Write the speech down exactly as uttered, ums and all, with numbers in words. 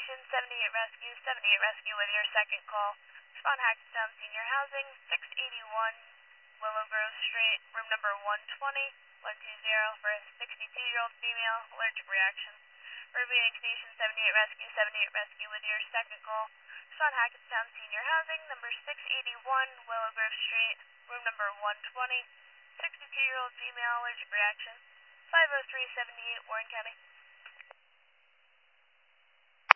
Station seventy-eight Rescue, seventy-eight Rescue with your second call. Respond Hackettstown Senior Housing, six eighty-one Willow Grove Street, room number one twenty, one twenty for a sixty-two-year-old female, allergic reaction. Reviewing Station seventy-eight Rescue, seventy-eight Rescue with your second call. Respond Hackettstown Senior Housing, number six eighty-one Willow Grove Street, room number one twenty, sixty-two-year-old female, allergic reaction. five oh three seventy-eight Warren County.